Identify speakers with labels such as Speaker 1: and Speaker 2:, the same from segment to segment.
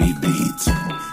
Speaker 1: Naughty Beats.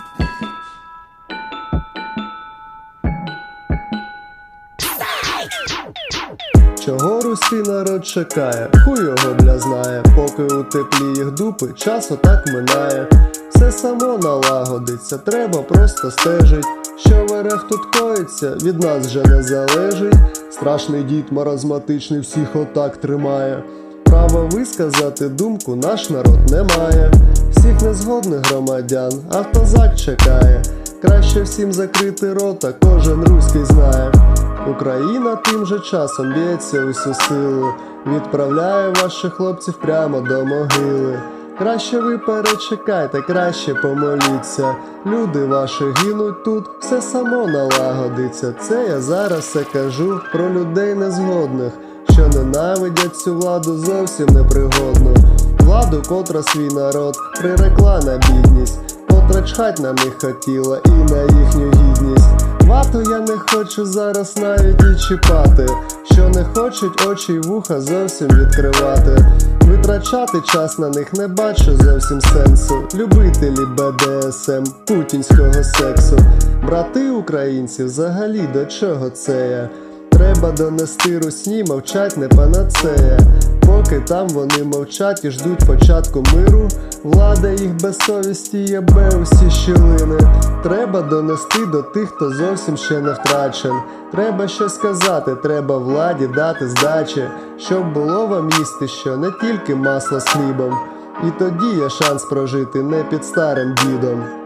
Speaker 2: Чого русський народ чекає? Хуй його бля знає. Поки у теплі їх дупи, час отак минає. Все само налагодиться, треба просто стежить. Що в РФ тут коїться, від нас вже не залежить. Страшний дід маразматичний всіх отак тримає. Право висказати думку наш народ не має. Всіх незгодних громадян автозак чекає. Краще всім закрити рота, кожен руський знає. Україна тим же часом б'ється усю силу, відправляє ваших хлопців прямо до могили. Краще ви перечекайте, краще помоліться. Люди ваші гинуть тут, все само налагодиться. Це я зараз все кажу про людей незгодних, що ненавидять цю владу зовсім непригодну. Владу, котра свій народ прирекла на бідність, котра чхать на них хотіла і на їхню гідність. Вату я не хочу зараз навіть і чіпати, що не хочуть очі й вуха зовсім відкривати. Витрачати час на них не бачу зовсім сенсу. Любителі БДСМ, путінського сексу. Брати українці, взагалі до чого це я? Треба донести русні, мовчать не панацея. Поки там вони мовчать і ждуть початку миру, влада їх без совісті єбе усі щілини. Треба донести до тих, хто зовсім ще не втрачен. Треба щось сказати, треба владі дати здачі, щоб було вам їсти що, не тільки масло з хлібом. І тоді є шанс прожити не під старим дідом.